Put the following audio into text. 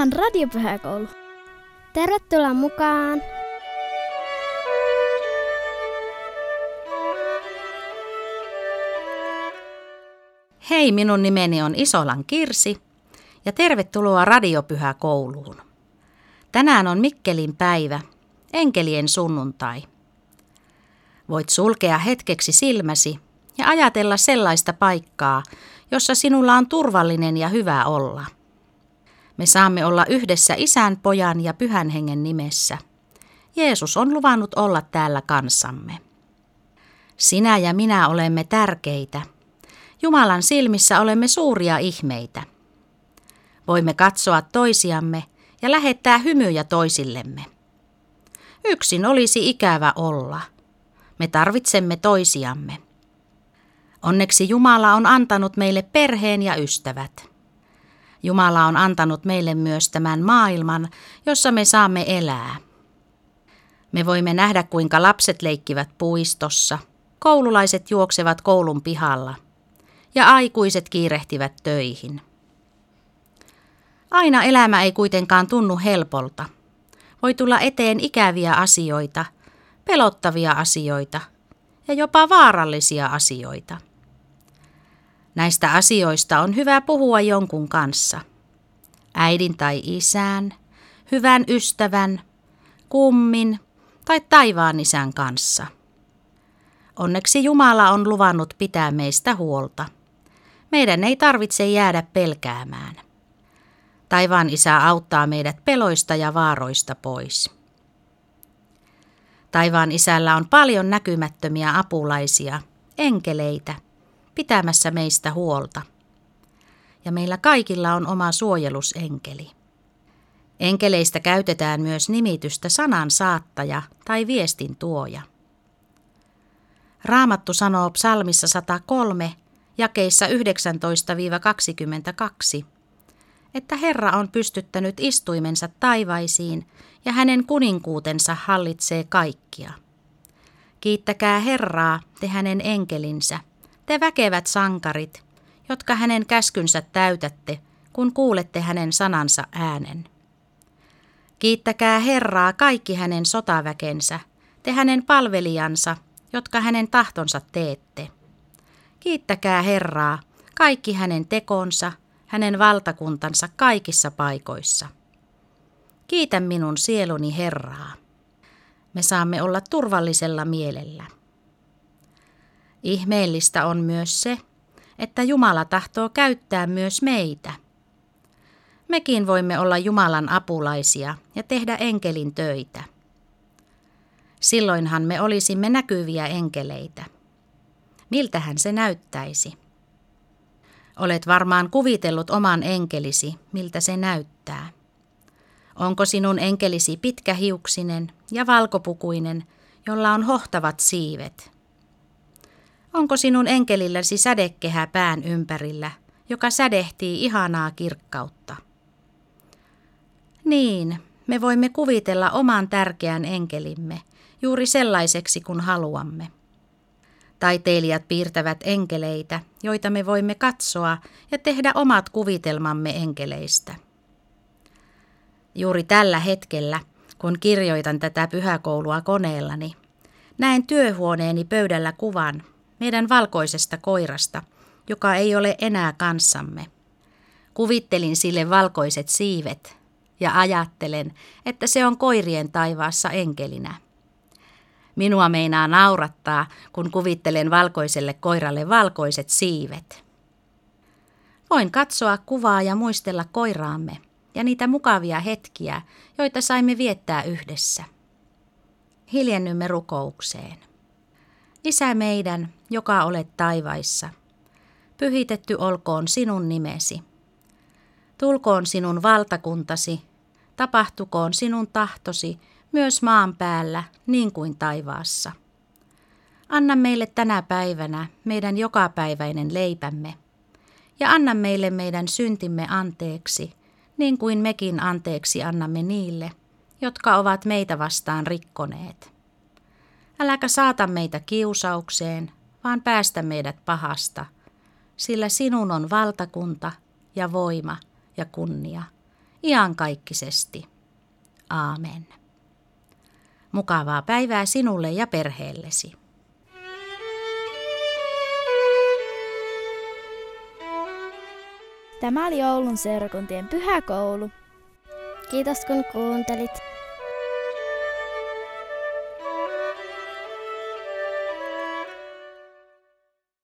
on Radiopyhäkoulu. Tervetuloa mukaan! Hei, minun nimeni on Isolan Kirsi ja tervetuloa Radiopyhäkouluun. Tänään on Mikkelin päivä, enkelien sunnuntai. Voit sulkea hetkeksi silmäsi ja ajatella sellaista paikkaa, jossa sinulla on turvallinen ja hyvä olla. Me saamme olla yhdessä Isän, Pojan ja Pyhän Hengen nimessä. Jeesus on luvannut olla täällä kanssamme. Sinä ja minä olemme tärkeitä. Jumalan silmissä olemme suuria ihmeitä. Voimme katsoa toisiamme ja lähettää hymyjä toisillemme. Yksin olisi ikävä olla. Me tarvitsemme toisiamme. Onneksi Jumala on antanut meille perheen ja ystävät. Jumala on antanut meille myös tämän maailman, jossa me saamme elää. Me voimme nähdä, kuinka lapset leikkivät puistossa, koululaiset juoksevat koulun pihalla ja aikuiset kiirehtivät töihin. Aina elämä ei kuitenkaan tunnu helpolta. Voi tulla eteen ikäviä asioita, pelottavia asioita ja jopa vaarallisia asioita. Näistä asioista on hyvä puhua jonkun kanssa. Äidin tai isän, hyvän ystävän, kummin tai taivaan isän kanssa. Onneksi Jumala on luvannut pitää meistä huolta. Meidän ei tarvitse jäädä pelkäämään. Taivaan isä auttaa meidät peloista ja vaaroista pois. Taivaan isällä on paljon näkymättömiä apulaisia, enkeleitä, pitämässä meistä huolta. Ja meillä kaikilla on oma suojelusenkeli. Enkeleistä käytetään myös nimitystä sanan saattaja tai viestin tuoja. Raamattu sanoo psalmissa 103, jakeissa 19-22, että Herra on pystyttänyt istuimensa taivaisiin ja hänen kuninkuutensa hallitsee kaikkia. Kiittäkää Herraa, te hänen enkelinsä, te väkevät sankarit, jotka hänen käskynsä täytätte, kun kuulette hänen sanansa äänen. Kiittäkää Herraa kaikki hänen sotaväkensä, te hänen palvelijansa, jotka hänen tahtonsa teette. Kiittäkää Herraa kaikki hänen tekonsa, hänen valtakuntansa kaikissa paikoissa. Kiitä minun sieluni Herraa. Me saamme olla turvallisella mielellä. Ihmeellistä on myös se, että Jumala tahtoo käyttää myös meitä. Mekin voimme olla Jumalan apulaisia ja tehdä enkelin töitä. Silloinhan me olisimme näkyviä enkeleitä. Miltähän se näyttäisi? Olet varmaan kuvitellut oman enkelisi, miltä se näyttää. Onko sinun enkelisi pitkähiuksinen ja valkopukuinen, jolla on hohtavat siivet? Onko sinun enkelilläsi sädekehä pään ympärillä, joka sädehtii ihanaa kirkkautta? Niin, me voimme kuvitella oman tärkeän enkelimme juuri sellaiseksi kuin haluamme. Taiteilijat piirtävät enkeleitä, joita me voimme katsoa ja tehdä omat kuvitelmamme enkeleistä. Juuri tällä hetkellä, kun kirjoitan tätä pyhäkoulua koneellani, näen työhuoneeni pöydällä kuvan meidän valkoisesta koirasta, joka ei ole enää kanssamme. Kuvittelin sille valkoiset siivet ja ajattelen, että se on koirien taivaassa enkelinä. Minua meinaa naurattaa, kun kuvittelen valkoiselle koiralle valkoiset siivet. Voin katsoa kuvaa ja muistella koiraamme ja niitä mukavia hetkiä, joita saimme viettää yhdessä. Hiljennymme rukoukseen. Isä meidän, joka olet taivaissa, pyhitetty olkoon sinun nimesi. Tulkoon sinun valtakuntasi, tapahtukoon sinun tahtosi myös maan päällä niin kuin taivaassa. Anna meille tänä päivänä meidän jokapäiväinen leipämme ja anna meille meidän syntimme anteeksi, niin kuin mekin anteeksi annamme niille, jotka ovat meitä vastaan rikkoneet. Äläkä saata meitä kiusaukseen, vaan päästä meidät pahasta, sillä sinun on valtakunta ja voima ja kunnia iankaikkisesti. Aamen. Mukavaa päivää sinulle ja perheellesi. Tämä oli Oulun seurakuntien pyhäkoulu. Kiitos kun kuuntelit.